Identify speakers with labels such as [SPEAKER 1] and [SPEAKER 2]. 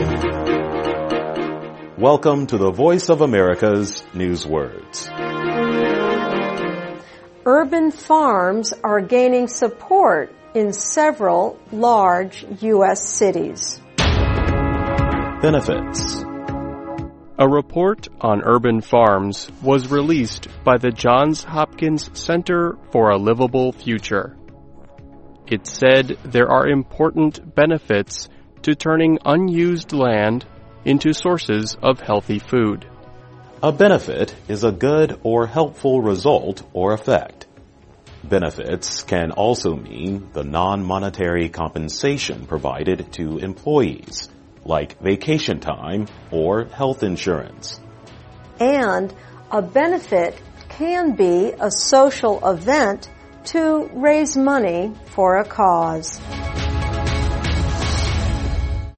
[SPEAKER 1] Welcome to the Voice of America's Newswords.
[SPEAKER 2] Urban farms are gaining support in several large U.S. cities.
[SPEAKER 1] Benefits.
[SPEAKER 3] A report on urban farms was released by the Johns Hopkins Center for a Livable Future. It said there are important benefits to turning unused land into sources of healthy food.
[SPEAKER 1] A benefit is a good or helpful result or effect. Benefits can also mean the non-monetary compensation provided to employees, like vacation time or health insurance.
[SPEAKER 2] And a benefit can be a social event to raise money for a cause.